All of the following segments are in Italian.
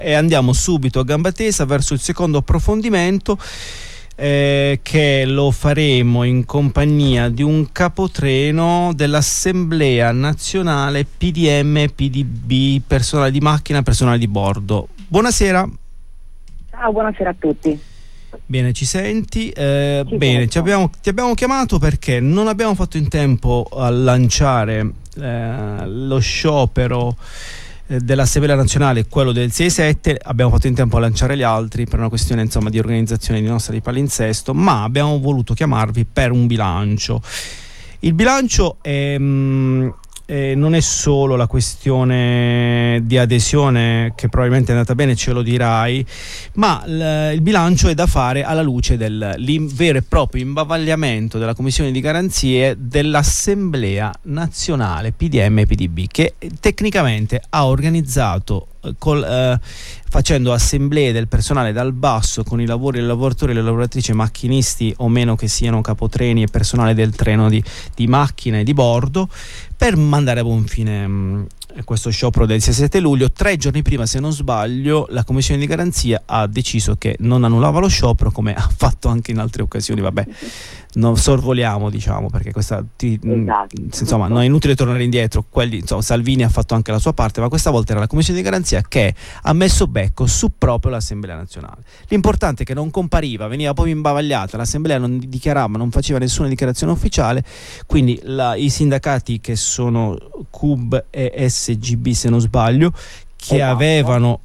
e andiamo subito a gamba tesa verso il secondo approfondimento, che lo faremo in compagnia di un capotreno dell'Assemblea Nazionale PDM PDB, personale di macchina, personale di bordo. Buonasera. Ciao, buonasera a tutti. Bene, ci senti? Bene, ti abbiamo chiamato perché non abbiamo fatto in tempo a lanciare lo sciopero dell'Assemblea Nazionale, quello del 6-7, abbiamo fatto in tempo a lanciare gli altri per una questione insomma di organizzazione di nostra di palinsesto, ma abbiamo voluto chiamarvi per un bilancio. Il bilancio non è solo la questione di adesione, che probabilmente è andata bene, ce lo dirai, ma il bilancio è da fare alla luce del vero e proprio imbavagliamento della Commissione di Garanzie dell'Assemblea Nazionale PDM PDB, che tecnicamente ha organizzato facendo assemblee del personale dal basso con i lavoratori e le lavoratrici, macchinisti o meno che siano capotreni e personale del treno di macchina e di bordo, per mandare a buon fine questo sciopero del 17 luglio. 3 giorni prima, se non sbaglio, la Commissione di Garanzia ha deciso che non annullava lo sciopero, come ha fatto anche in altre occasioni. Vabbè, non sorvoliamo, diciamo, perché insomma non è inutile tornare indietro. Salvini ha fatto anche la sua parte, ma questa volta era la Commissione di Garanzia che ha messo becco su proprio l'Assemblea Nazionale. L'importante è che non compariva, veniva poi imbavagliata, l'Assemblea non dichiarava, non faceva nessuna dichiarazione ufficiale, quindi i sindacati che sono CUB e SGB, se non sbaglio, che avevano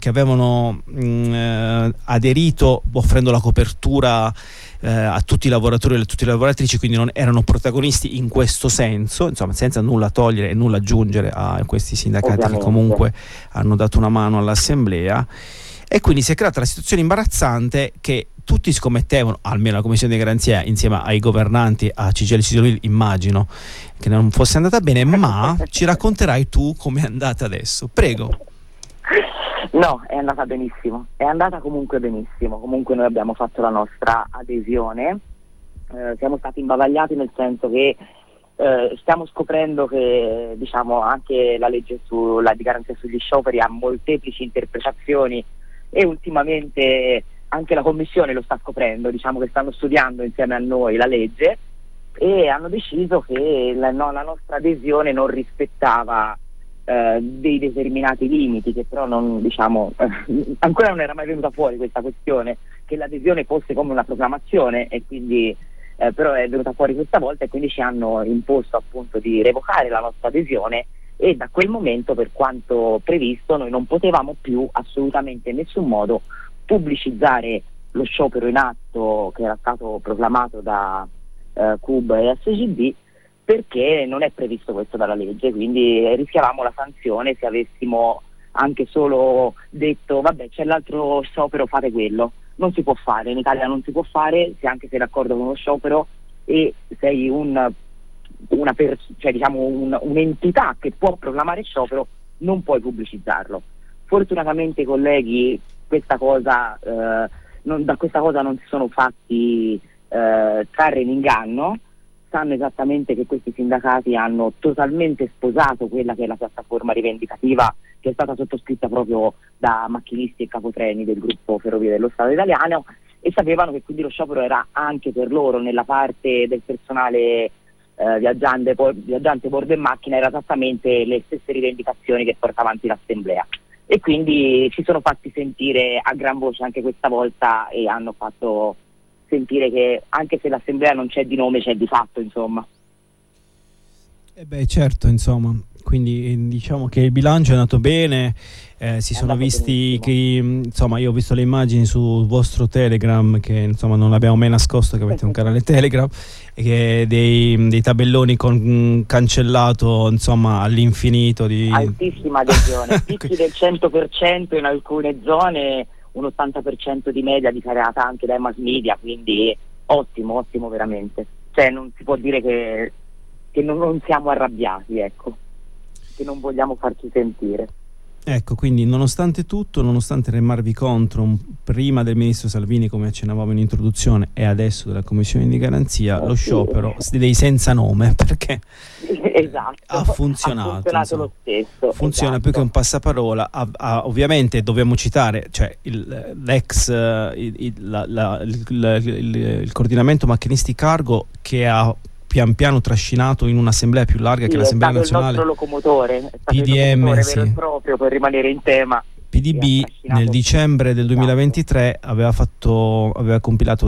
aderito offrendo la copertura a tutti i lavoratori e a tutte le lavoratrici, quindi non erano protagonisti in questo senso, insomma, senza nulla togliere e nulla aggiungere a questi sindacati che comunque hanno dato una mano all'assemblea. E quindi si è creata la situazione imbarazzante che tutti scommettevano, almeno la Commissione di Garanzia insieme ai governanti, a CGIL e CISL, immagino che non fosse andata bene, ma ci racconterai tu come è andata adesso. Prego. No, è andata benissimo, è andata comunque benissimo. Comunque noi abbiamo fatto la nostra adesione, siamo stati imbavagliati nel senso che stiamo scoprendo che, diciamo, anche la legge di garanzia sugli scioperi ha molteplici interpretazioni, e ultimamente anche la Commissione lo sta scoprendo, diciamo che stanno studiando insieme a noi la legge e hanno deciso che la nostra adesione non rispettava dei determinati limiti, che però non, diciamo, ancora non era mai venuta fuori questa questione, che l'adesione fosse come una proclamazione, e quindi però è venuta fuori questa volta, e quindi ci hanno imposto appunto di revocare la nostra adesione, e da quel momento, per quanto previsto, noi non potevamo più assolutamente in nessun modo pubblicizzare lo sciopero in atto che era stato proclamato da CUB e SGB, perché non è previsto questo dalla legge. Quindi rischiavamo la sanzione se avessimo anche solo detto vabbè, c'è l'altro sciopero, fate quello. Non si può fare, in Italia non si può fare, se anche sei d'accordo con uno sciopero e sei un'entità che può proclamare sciopero, non puoi pubblicizzarlo. Fortunatamente i colleghi da questa cosa non si sono fatti trarre in inganno, sanno esattamente che questi sindacati hanno totalmente sposato quella che è la piattaforma rivendicativa che è stata sottoscritta proprio da macchinisti e capotreni del gruppo Ferrovie dello Stato italiano, e sapevano che quindi lo sciopero era anche per loro, nella parte del personale viaggiante, bordo e macchina, era esattamente le stesse rivendicazioni che porta avanti l'assemblea, e quindi ci sono fatti sentire a gran voce anche questa volta, e hanno fatto sentire che anche se l'assemblea non c'è di nome, c'è di fatto, insomma. Certo, insomma, quindi diciamo che il bilancio è andato bene, si sono visti che, insomma, io ho visto le immagini sul vostro Telegram, che insomma non l'abbiamo mai nascosto che avete un canale Telegram, e che dei tabelloni con cancellato, insomma, all'infinito di altissima adesione, picchi del 100% in alcune zone, un 80% di media dichiarata anche dai mass media, quindi ottimo veramente. Cioè non si può dire che non siamo arrabbiati, ecco, che non vogliamo farci sentire. Ecco, quindi nonostante tutto, nonostante remarvi contro prima del ministro Salvini, come accennavamo in introduzione, e adesso della commissione di garanzia, lo sciopero dei senza nome, perché esatto, ha funzionato lo stesso. Funziona, più che un passaparola. Ovviamente dobbiamo citare, cioè il coordinamento macchinisti cargo, che ha pian piano trascinato in un'assemblea più larga, che l'Assemblea Nazionale, il nostro locomotore, è stato PDM, il locomotore vero e proprio, per rimanere in tema. PDB nel dicembre del 2023 aveva compilato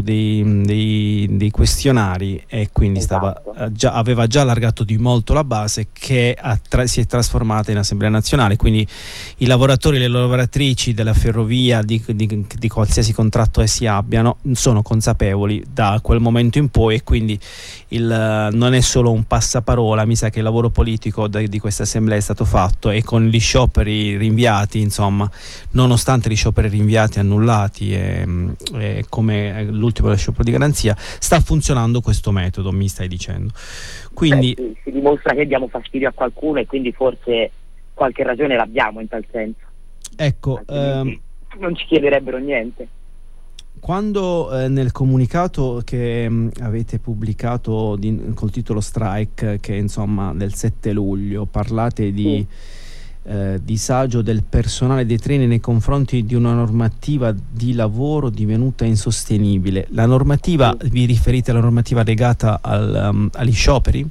dei questionari, e quindi aveva già allargato di molto la base, che si è trasformata in Assemblea Nazionale. Quindi i lavoratori e le lavoratrici della ferrovia, di qualsiasi contratto essi abbiano, sono consapevoli da quel momento in poi, e quindi non è solo un passaparola. Mi sa che il lavoro politico di questa assemblea è stato fatto, e con gli scioperi rinviati, insomma, nonostante gli scioperi rinviati, annullati, e come l'ultimo dello sciopero di garanzia, sta funzionando questo metodo, mi stai dicendo. Quindi si dimostra che diamo fastidio a qualcuno, e quindi forse qualche ragione l'abbiamo in tal senso. Ecco, non ci chiederebbero niente. Quando nel comunicato che avete pubblicato col titolo Strike, che insomma del 7 luglio, parlate di disagio del personale dei treni nei confronti di una normativa di lavoro divenuta insostenibile. La normativa, vi riferite alla normativa legata agli scioperi?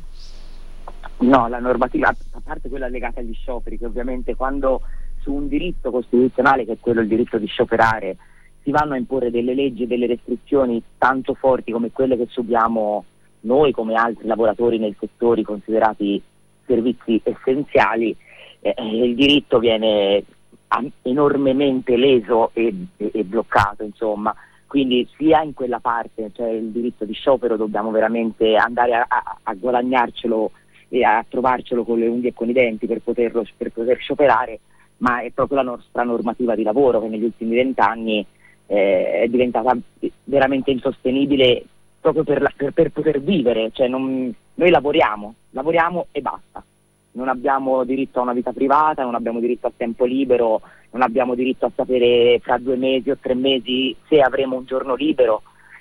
No, la normativa, a parte quella legata agli scioperi, che ovviamente quando su un diritto costituzionale, che è quello il diritto di scioperare, si vanno a imporre delle leggi e delle restrizioni tanto forti come quelle che subiamo noi, come altri lavoratori nei settori considerati servizi essenziali, il diritto viene enormemente leso e bloccato, insomma. Quindi sia in quella parte, cioè il diritto di sciopero, dobbiamo veramente andare a guadagnarcelo e a trovarcelo con le unghie e con i denti per poter scioperare, ma è proprio la nostra normativa di lavoro che negli ultimi 20 anni è diventata veramente insostenibile, proprio per poter vivere. Cioè noi lavoriamo e basta. Non abbiamo diritto a una vita privata, non abbiamo diritto a tempo libero, non abbiamo diritto a sapere fra 2 mesi o 3 mesi se avremo un giorno libero,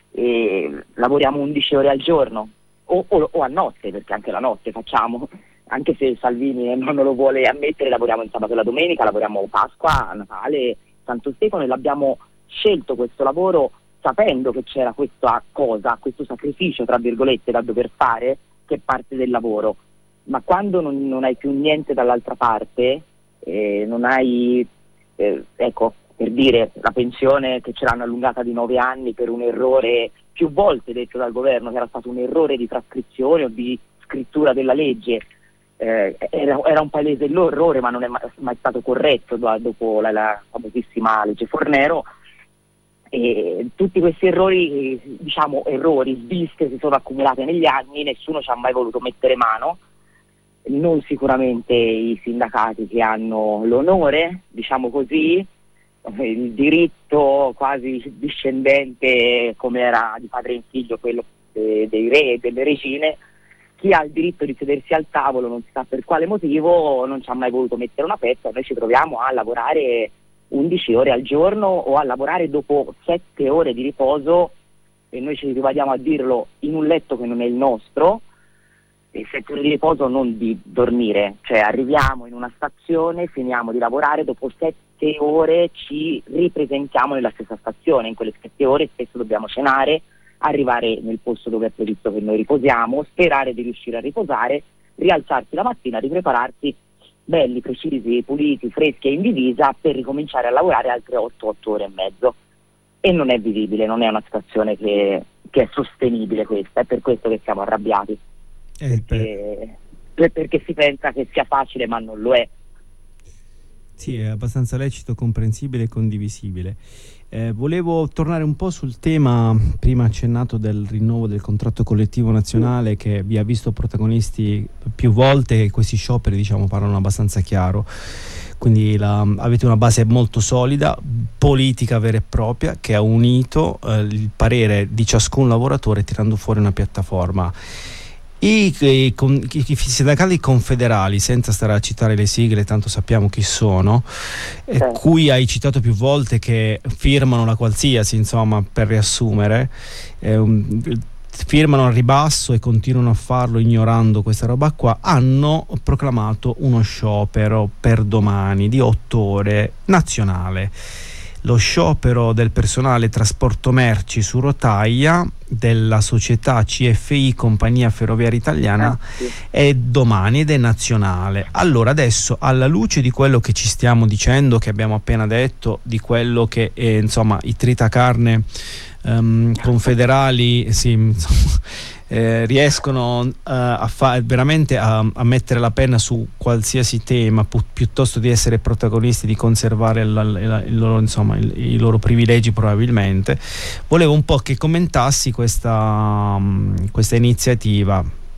e lavoriamo 11 ore al giorno o a notte, perché anche la notte facciamo, anche se Salvini non lo vuole ammettere. Lavoriamo il sabato e la domenica, lavoriamo Pasqua, Natale, Santo Stefano, e l'abbiamo scelto questo lavoro sapendo che c'era questa cosa, questo sacrificio tra virgolette da dover fare, che è parte del lavoro. Ma quando non hai più niente dall'altra parte, non hai, ecco, per dire, la pensione che ce l'hanno allungata di 9 anni per un errore più volte detto dal governo che era stato un errore di trascrizione o di scrittura della legge, era un palese errore, ma non è mai stato corretto dopo la famosissima legge Fornero. E tutti questi errori, sviste, si sono accumulati negli anni, nessuno ci ha mai voluto mettere mano, non sicuramente i sindacati che hanno l'onore, diciamo così, il diritto quasi discendente, come era di padre in figlio, quello dei re e delle regine. Chi ha il diritto di sedersi al tavolo, non si sa per quale motivo, non ci ha mai voluto mettere una pezza. Noi ci troviamo a lavorare 11 ore al giorno, o a lavorare dopo 7 ore di riposo, e noi ci rivadiamo a dirlo, in un letto che non è il nostro, e 7 ore di riposo non di dormire. Cioè arriviamo in una stazione, finiamo di lavorare, dopo 7 ore ci ripresentiamo nella stessa stazione. In quelle 7 ore spesso dobbiamo cenare, arrivare nel posto dove è previsto che noi riposiamo, sperare di riuscire a riposare, rialzarsi la mattina, riprepararsi belli, precisi, puliti, freschi e in divisa, per ricominciare a lavorare altre 8 ore e mezzo. E non è vivibile, non è una situazione che è sostenibile questa. È per questo che siamo arrabbiati, perché si pensa che sia facile, ma non lo è. Sì, è abbastanza lecito, comprensibile e condivisibile. Volevo tornare un po' sul tema prima accennato del rinnovo del contratto collettivo nazionale, che vi ha visto protagonisti più volte, e questi scioperi, diciamo, parlano abbastanza chiaro. Quindi avete una base molto solida, politica vera e propria, che ha unito il parere di ciascun lavoratore, tirando fuori una piattaforma. I sindacati confederali, senza stare a citare le sigle, tanto sappiamo chi sono, cui hai citato più volte, che firmano la qualsiasi, insomma, per riassumere, firmano al ribasso e continuano a farlo ignorando questa roba qua, hanno proclamato uno sciopero per domani di 8 ore nazionale. Lo sciopero del personale trasporto merci su rotaia della società CFI, Compagnia Ferroviaria Italiana, è domani ed è nazionale. Allora, adesso, alla luce di quello che ci stiamo dicendo, che abbiamo appena detto, di quello che insomma i tritacarne confederali riescono veramente a mettere la penna su qualsiasi tema, piuttosto di essere protagonisti, di conservare il loro, insomma, i loro privilegi probabilmente. Volevo un po' che commentassi questa iniziativa.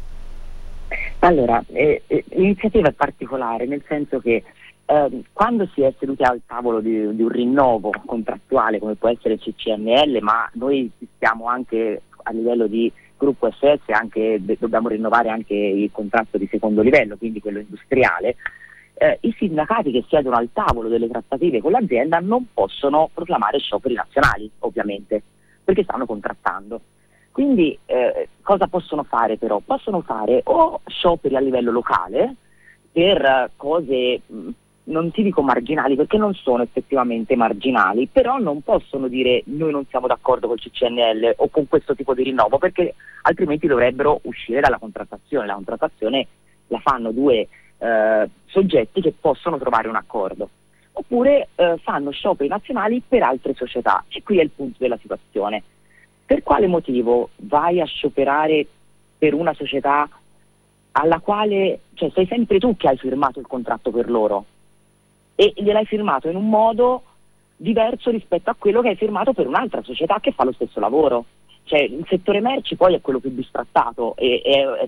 Allora, l'iniziativa è particolare, nel senso che quando si è seduti al tavolo di un rinnovo contrattuale come può essere il CCNL, ma noi stiamo anche a livello di gruppo SS, dobbiamo rinnovare anche il contratto di secondo livello, quindi quello industriale, i sindacati che siedono al tavolo delle trattative con l'azienda non possono proclamare scioperi nazionali, ovviamente, perché stanno contrattando. Quindi cosa possono fare però? Possono fare o scioperi a livello locale per cose, non ti dico marginali perché non sono effettivamente marginali, però non possono dire noi non siamo d'accordo col CCNL o con questo tipo di rinnovo, perché altrimenti dovrebbero uscire dalla contrattazione. La contrattazione la fanno due soggetti che possono trovare un accordo. Oppure fanno scioperi nazionali per altre società, e qui è il punto della situazione. Per quale motivo vai a scioperare per una società alla quale, cioè, sei sempre tu che hai firmato il contratto per loro e gliel'hai firmato in un modo diverso rispetto a quello che hai firmato per un'altra società che fa lo stesso lavoro? Cioè, il settore merci poi è quello più bistrattato e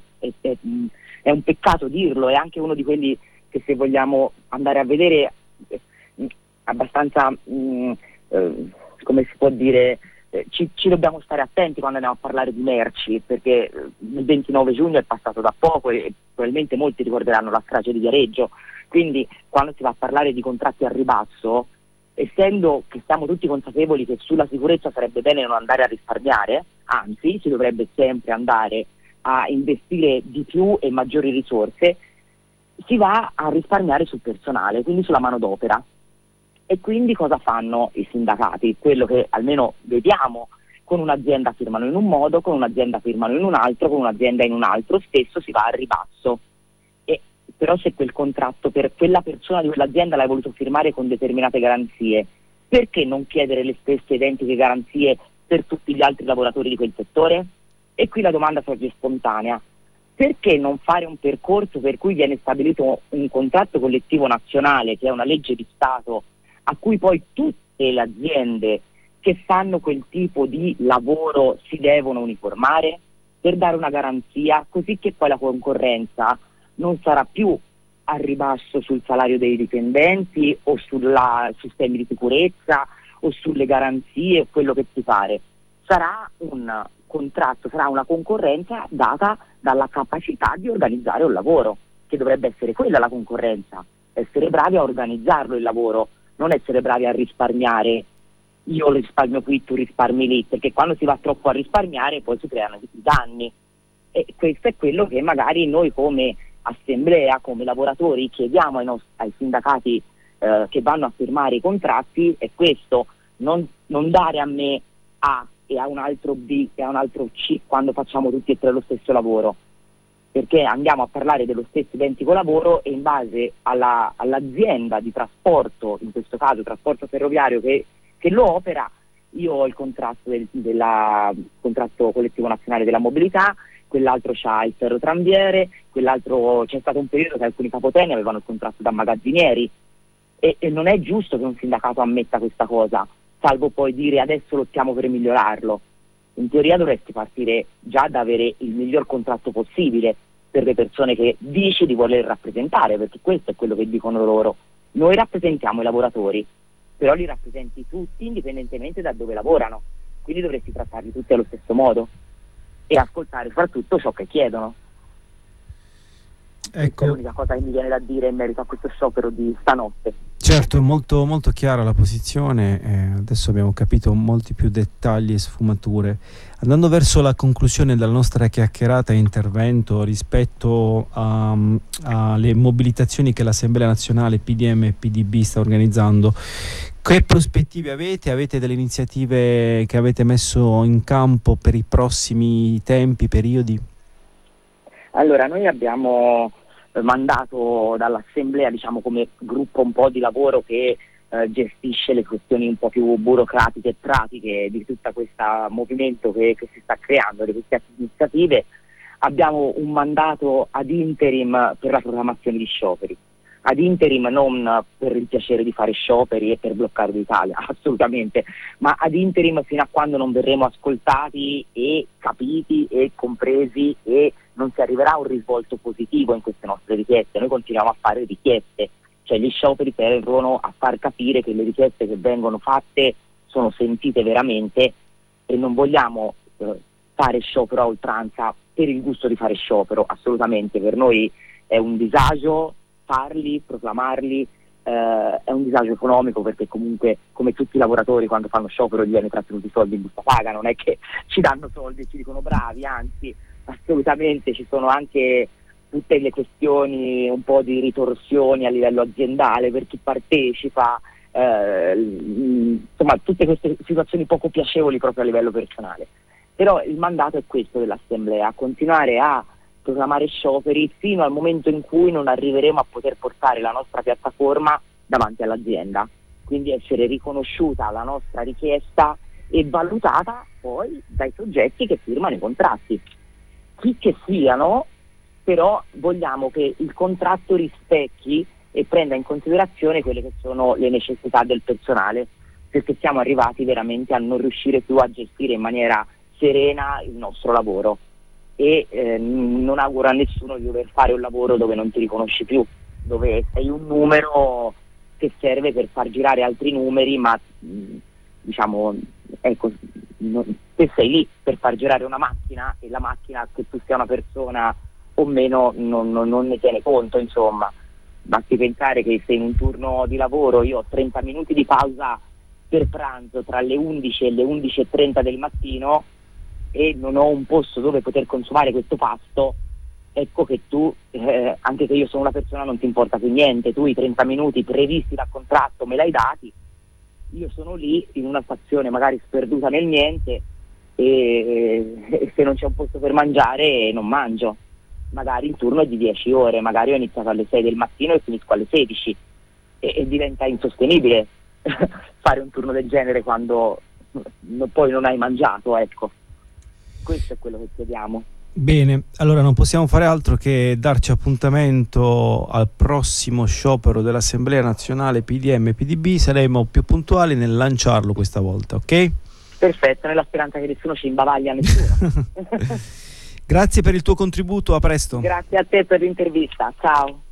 è un peccato dirlo, è anche uno di quelli che, se vogliamo andare a vedere, abbastanza come si può dire, ci dobbiamo stare attenti quando andiamo a parlare di merci, perché il 29 giugno è passato da poco e probabilmente molti ricorderanno la strage di Viareggio. Quindi quando si va a parlare di contratti a ribasso, essendo che siamo tutti consapevoli che sulla sicurezza sarebbe bene non andare a risparmiare, anzi si dovrebbe sempre andare a investire di più e maggiori risorse, si va a risparmiare sul personale, quindi sulla manodopera. E quindi cosa fanno i sindacati? Quello che almeno vediamo: con un'azienda firmano in un modo, con un'azienda firmano in un altro, con un'azienda in un altro, spesso si va a ribasso. E però se quel contratto per quella persona di quell'azienda l'hai voluto firmare con determinate garanzie, perché non chiedere le stesse identiche garanzie per tutti gli altri lavoratori di quel settore? E qui la domanda sorge spontanea: perché non fare un percorso per cui viene stabilito un contratto collettivo nazionale, che è una legge di Stato, a cui poi tutte le aziende che fanno quel tipo di lavoro si devono uniformare, per dare una garanzia, così che poi la concorrenza non sarà più a ribasso sul salario dei dipendenti o sui sistemi di sicurezza o sulle garanzie o quello che ti pare. Sarà un contratto, sarà una concorrenza data dalla capacità di organizzare un lavoro, che dovrebbe essere quella la concorrenza, essere bravi a organizzarlo il lavoro, non essere bravi a risparmiare. Io risparmio qui, tu risparmi lì, perché quando si va troppo a risparmiare poi si creano i danni. E questo è quello che magari noi come assemblea, come lavoratori, chiediamo ai sindacati che vanno a firmare i contratti, è questo: non dare a me A e a un altro B e a un altro C quando facciamo tutti e tre lo stesso lavoro, perché andiamo a parlare dello stesso identico lavoro e in base all'azienda di trasporto, in questo caso trasporto ferroviario, che lo opera, io ho il contratto del contratto collettivo nazionale della mobilità, quell'altro c'ha il ferrotramviere, quell'altro, c'è stato un periodo che alcuni capotreni avevano il contratto da magazzinieri, e non è giusto che un sindacato ammetta questa cosa, salvo poi dire adesso lottiamo per migliorarlo. In teoria dovresti partire già da avere il miglior contratto possibile per le persone che dici di voler rappresentare, perché questo è quello che dicono loro: noi rappresentiamo i lavoratori, però li rappresenti tutti indipendentemente da dove lavorano, quindi dovresti trattarli tutti allo stesso modo e ascoltare soprattutto ciò che chiedono. Ecco. È l'unica cosa che mi viene da dire in merito a questo sciopero di stanotte. Certo, molto, molto chiara la posizione, adesso abbiamo capito molti più dettagli e sfumature. Andando verso la conclusione della nostra chiacchierata e intervento rispetto alle mobilitazioni che l'Assemblea Nazionale PDM e PDB sta organizzando, che prospettive avete? Avete delle iniziative che avete messo in campo per i prossimi tempi, periodi? Allora, noi abbiamo mandato dall'Assemblea, diciamo, come gruppo un po' di lavoro che gestisce le questioni un po' più burocratiche e pratiche di tutto questo movimento che si sta creando, di queste iniziative. Abbiamo un mandato ad interim per la proclamazione di scioperi. Ad interim non per il piacere di fare scioperi e per bloccare l'Italia, assolutamente, ma ad interim fino a quando non verremo ascoltati e capiti e compresi e non si arriverà a un risvolto positivo in queste nostre richieste. Noi continuiamo a fare richieste, cioè gli scioperi servono a far capire che le richieste che vengono fatte sono sentite veramente e non vogliamo fare sciopero a oltranza per il gusto di fare sciopero, assolutamente. Per noi è un disagio farli, proclamarli, è un disagio economico perché comunque come tutti i lavoratori quando fanno sciopero gli viene trattenuti i soldi in busta paga, non è che ci danno soldi e ci dicono bravi, anzi assolutamente ci sono anche tutte le questioni un po' di ritorsioni a livello aziendale per chi partecipa, insomma tutte queste situazioni poco piacevoli proprio a livello personale. Però il mandato è questo dell'Assemblea, continuare a proclamare scioperi fino al momento in cui non arriveremo a poter portare la nostra piattaforma davanti all'azienda, quindi essere riconosciuta la nostra richiesta e valutata poi dai soggetti che firmano i contratti, chi che siano, però vogliamo che il contratto rispecchi e prenda in considerazione quelle che sono le necessità del personale, perché siamo arrivati veramente a non riuscire più a gestire in maniera serena il nostro lavoro. E non auguro a nessuno di dover fare un lavoro dove non ti riconosci più, dove sei un numero che serve per far girare altri numeri, ma diciamo, ecco, se sei lì per far girare una macchina e la macchina, che tu sia una persona o meno, non ne tiene conto, insomma. Basti pensare che se in un turno di lavoro io ho 30 minuti di pausa per pranzo tra le 11 e le 11:30 del mattino e non ho un posto dove poter consumare questo pasto, ecco che tu, anche che io sono una persona, non ti importa più niente, tu i 30 minuti previsti dal contratto me l'hai dati, io sono lì in una stazione magari sperduta nel niente e se non c'è un posto per mangiare non mangio, magari il turno è di 10 ore, magari ho iniziato alle 6 del mattino e finisco alle 16 e diventa insostenibile fare un turno del genere quando poi non hai mangiato, ecco. Questo è quello che chiediamo. Bene, allora non possiamo fare altro che darci appuntamento al prossimo sciopero dell'Assemblea Nazionale PDM e PDB. Saremo più puntuali nel lanciarlo questa volta, ok? Perfetto, nella speranza che nessuno ci imbavaglia, nessuno. Grazie per il tuo contributo, a presto. Grazie a te per l'intervista, ciao.